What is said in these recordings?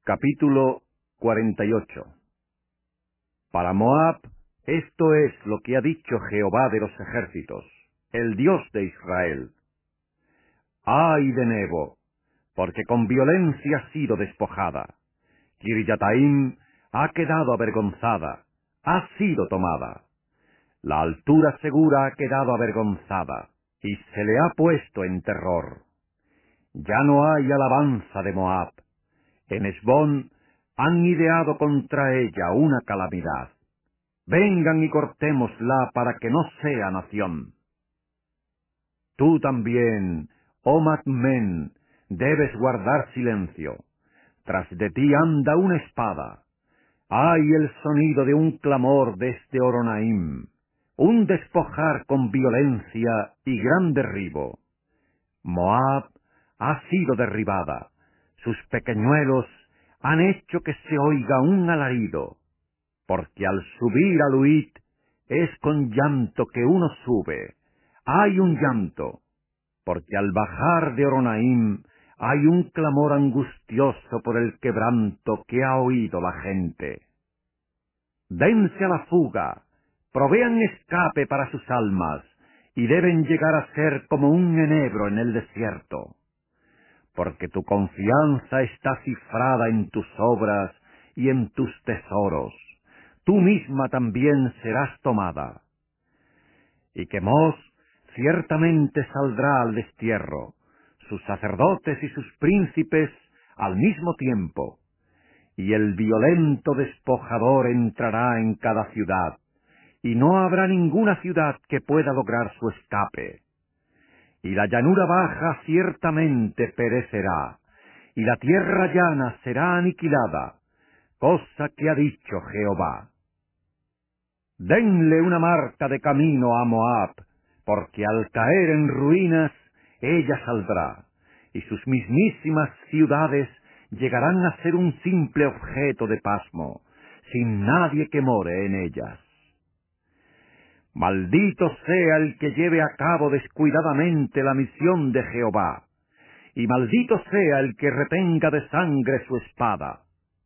Capítulo 48. Para Moab, esto es lo que ha dicho Jehová de los ejércitos, el Dios de Israel. ¡Ay de Nebo! Porque con violencia ha sido despojada. Kiriataim ha quedado avergonzada, ha sido tomada. La altura segura ha quedado avergonzada, y se le ha puesto en terror. Ya no hay alabanza de Moab. En Hesbón han ideado contra ella una calamidad. Vengan y cortémosla para que no sea nación. Tú también, oh Madmen, debes guardar silencio. Tras de ti anda una espada. Hay el sonido de un clamor desde Horonaim, un despojar con violencia y gran derribo. Moab ha sido derribada. Sus pequeñuelos han hecho que se oiga un alarido, porque al subir a Luit es con llanto que uno sube. Hay un llanto, porque al bajar de Horonaim hay un clamor angustioso por el quebranto que ha oído la gente. Dense a la fuga, provean escape para sus almas, y deben llegar a ser como un enebro en el desierto. Porque tu confianza está cifrada en tus obras y en tus tesoros. Tú misma también serás tomada. Y Quemos ciertamente saldrá al destierro, sus sacerdotes y sus príncipes al mismo tiempo, y el violento despojador entrará en cada ciudad, y no habrá ninguna ciudad que pueda lograr su escape. Y la llanura baja ciertamente perecerá, y la tierra llana será aniquilada, cosa que ha dicho Jehová. Denle una marca de camino a Moab, porque al caer en ruinas ella saldrá, y sus mismísimas ciudades llegarán a ser un simple objeto de pasmo, sin nadie que more en ellas. Maldito sea el que lleve a cabo descuidadamente la misión de Jehová, y maldito sea el que retenga de sangre su espada.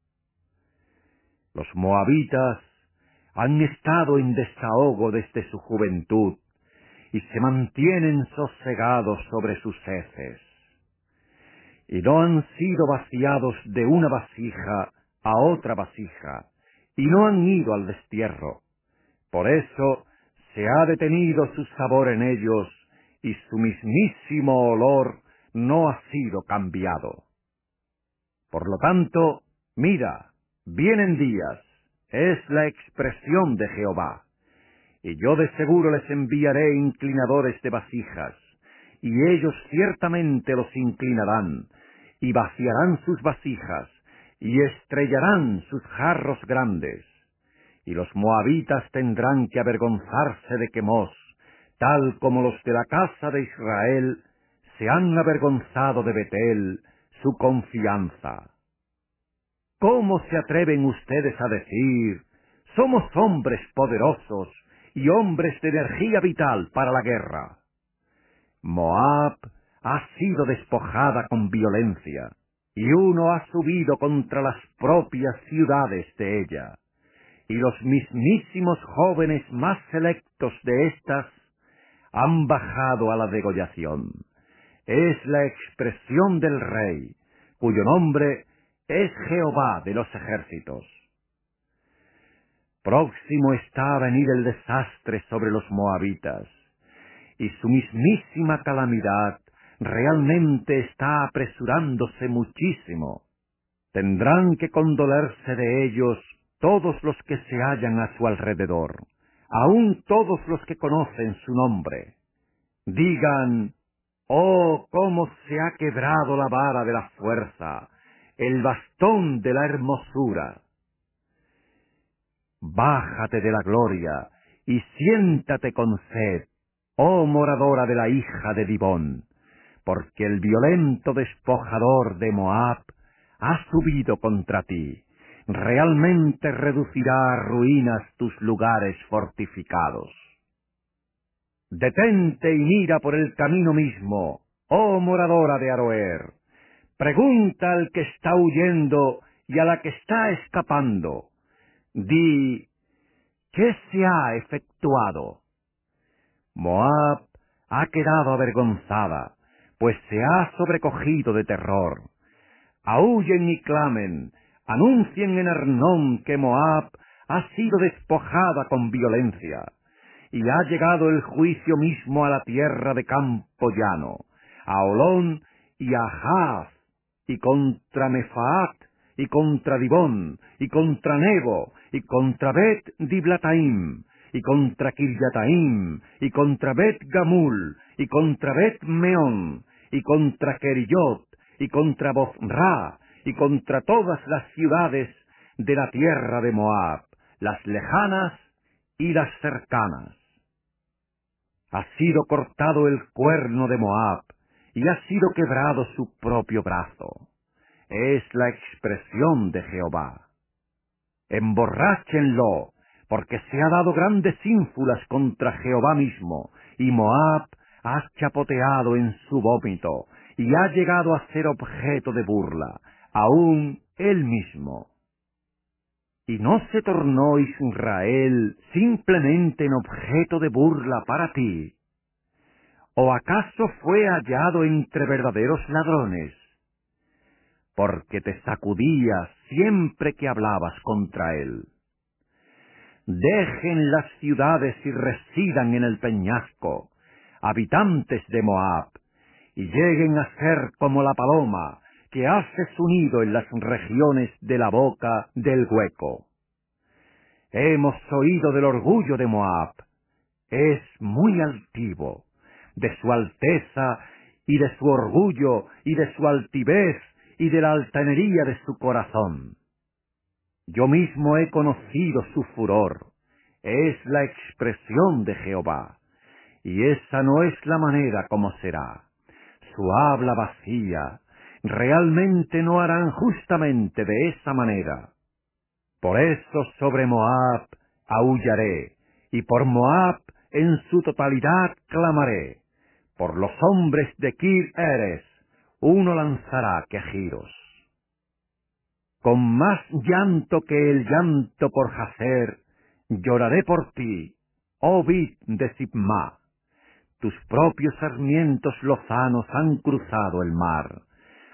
Los moabitas han estado en desahogo desde su juventud, y se mantienen sosegados sobre sus heces. Y no han sido vaciados de una vasija a otra vasija, y no han ido al destierro. Por eso se ha detenido su sabor en ellos, y su mismísimo olor no ha sido cambiado. Por lo tanto, mira, vienen días, es la expresión de Jehová, y yo de seguro les enviaré inclinadores de vasijas, y ellos ciertamente los inclinarán, y vaciarán sus vasijas, y estrellarán sus jarros grandes. Y los moabitas tendrán que avergonzarse de Quemos, tal como los de la casa de Israel se han avergonzado de Betel, su confianza. ¿Cómo se atreven ustedes a decir, somos hombres poderosos y hombres de energía vital para la guerra? Moab ha sido despojada con violencia, y uno ha subido contra las propias ciudades de ella, y los mismísimos jóvenes más selectos de éstas han bajado a la degollación. Es la expresión del Rey, cuyo nombre es Jehová de los ejércitos. Próximo está a venir el desastre sobre los moabitas, y su mismísima calamidad realmente está apresurándose muchísimo. Tendrán que condolerse de ellos todos los que se hallan a su alrededor, aun todos los que conocen su nombre. Digan, oh, cómo se ha quebrado la vara de la fuerza, el bastón de la hermosura. Bájate de la gloria y siéntate con sed, oh moradora de la hija de Dibón, porque el violento despojador de Moab ha subido contra ti, realmente reducirá a ruinas tus lugares fortificados. Detente y mira por el camino mismo, oh moradora de Aroer. Pregunta al que está huyendo y a la que está escapando, di, ¿qué se ha efectuado? Moab ha quedado avergonzada, pues se ha sobrecogido de terror. Aúllen y clamen, anuncien en Arnón que Moab ha sido despojada con violencia, y ha llegado el juicio mismo a la tierra de campo llano, a Olón y a Jaz, y contra Mefaat, y contra Dibón, y contra Nebo, y contra Bet Diblataim, y contra Kiriataim, y contra Bet Gamul, y contra Bet Meón, y contra Keriyot, y contra Bozra, y contra todas las ciudades de la tierra de Moab, las lejanas y las cercanas. Ha sido cortado el cuerno de Moab, y ha sido quebrado su propio brazo. Es la expresión de Jehová. Emborráchenlo, porque se ha dado grandes ínfulas contra Jehová mismo, y Moab ha chapoteado en su vómito, y ha llegado a ser objeto de burla, aún él mismo. ¿Y no se tornó Israel simplemente en objeto de burla para ti? ¿O acaso fue hallado entre verdaderos ladrones? Porque te sacudías siempre que hablabas contra él. Dejen las ciudades y residan en el peñasco, habitantes de Moab, y lleguen a ser como la paloma que hace su nido en las regiones de la boca del hueco. Hemos oído del orgullo de Moab, es muy altivo, de su alteza y de su orgullo y de su altivez y de la altanería de su corazón. Yo mismo he conocido su furor, es la expresión de Jehová, y esa no es la manera como será. Su habla vacía, realmente no harán justamente de esa manera. Por eso sobre Moab aullaré, y por Moab en su totalidad clamaré. Por los hombres de Kir Eres, uno lanzará quejidos. Con más llanto que el llanto por Jazer, lloraré por ti, oh vid de Sibma. Tus propios sarmientos lozanos han cruzado el mar,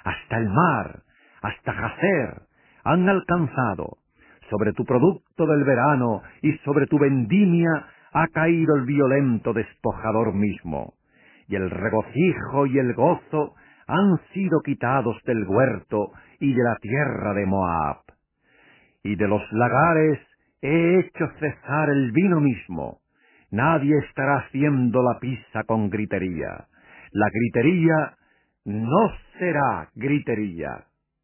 hasta Jazer, han alcanzado. Sobre tu producto del verano y sobre tu vendimia ha caído el violento despojador mismo, y el regocijo y el gozo han sido quitados del huerto y de la tierra de Moab. Y de los lagares he hecho cesar el vino mismo. Nadie estará haciendo la pizza con gritería. La gritería no será gritería.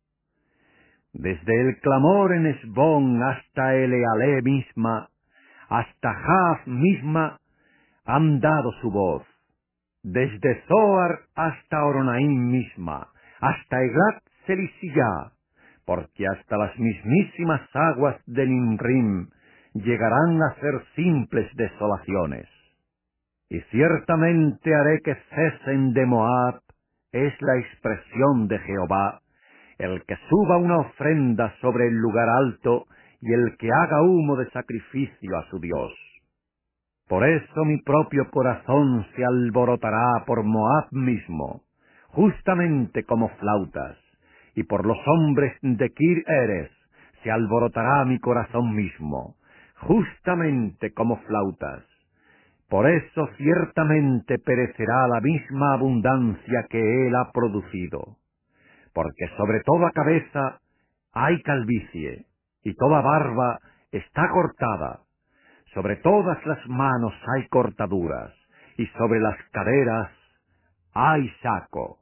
Desde el clamor en Esbón hasta Elealé misma, hasta Jaf misma, han dado su voz. Desde Zoar hasta Oronaim misma, hasta Eglat Selisiyá, porque hasta las mismísimas aguas de Nimrim llegarán a ser simples desolaciones. Y ciertamente haré que cesen de Moab, es la expresión de Jehová, el que suba una ofrenda sobre el lugar alto y el que haga humo de sacrificio a su Dios. Por eso mi propio corazón se alborotará por Moab mismo, justamente como flautas, y por los hombres de Kir Eres se alborotará mi corazón mismo, justamente como flautas. Por eso ciertamente perecerá la misma abundancia que él ha producido, porque sobre toda cabeza hay calvicie, y toda barba está cortada. Sobre todas las manos hay cortaduras, y sobre las caderas hay saco.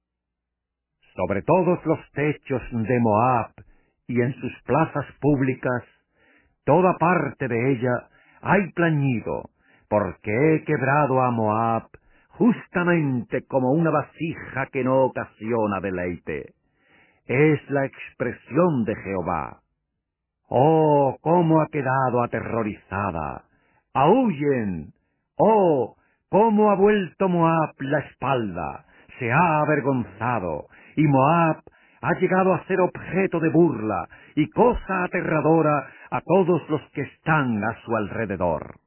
Sobre todos los techos de Moab y en sus plazas públicas, toda parte de ella hay plañido, porque he quebrado a Moab justamente como una vasija que no ocasiona deleite. Es la expresión de Jehová. ¡Oh, cómo ha quedado aterrorizada! ¡Aúllen! ¡Oh, cómo ha vuelto Moab la espalda! Se ha avergonzado, y Moab ha llegado a ser objeto de burla y cosa aterradora a todos los que están a su alrededor.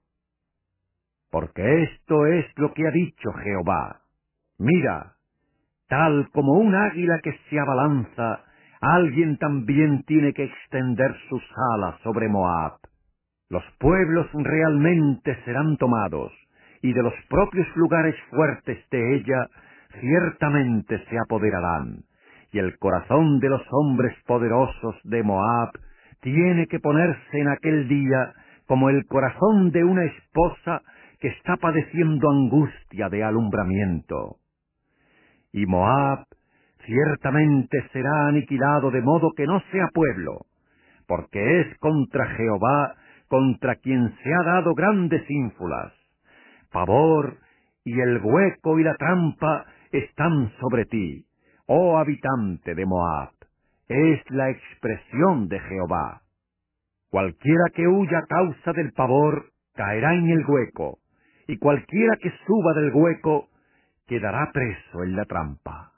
Porque esto es lo que ha dicho Jehová. Mira, tal como un águila que se abalanza, alguien también tiene que extender sus alas sobre Moab. Los pueblos realmente serán tomados, y de los propios lugares fuertes de ella ciertamente se apoderarán, y el corazón de los hombres poderosos de Moab tiene que ponerse en aquel día como el corazón de una esposa que está padeciendo angustia de alumbramiento. Y Moab ciertamente será aniquilado de modo que no sea pueblo, porque es contra Jehová, contra quien se ha dado grandes ínfulas. Pavor y el hueco y la trampa están sobre ti, oh habitante de Moab. Es la expresión de Jehová. Cualquiera que huya a causa del pavor caerá en el hueco, y cualquiera que suba del hueco quedará preso en la trampa.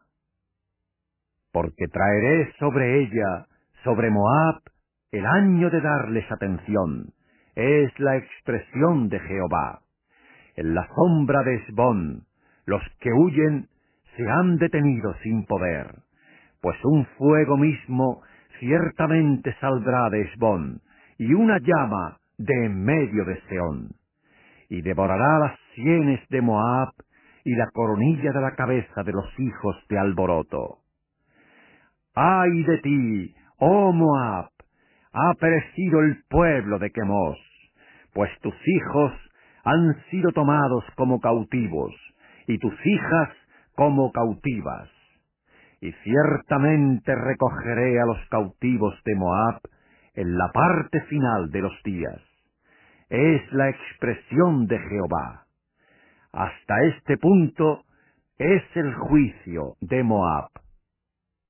Porque traeré sobre ella, sobre Moab, el año de darles atención. Es la expresión de Jehová. En la sombra de Hesbón, los que huyen se han detenido sin poder, pues un fuego mismo ciertamente saldrá de Hesbón, y una llama de en medio de Seón, y devorará las sienes de Moab, y la coronilla de la cabeza de los hijos de alboroto. ¡Ay de ti, oh Moab! Ha perecido el pueblo de Quemos, pues tus hijos han sido tomados como cautivos, y tus hijas como cautivas. Y ciertamente recogeré a los cautivos de Moab en la parte final de los días. Es la expresión de Jehová. Hasta este punto es el juicio de Moab.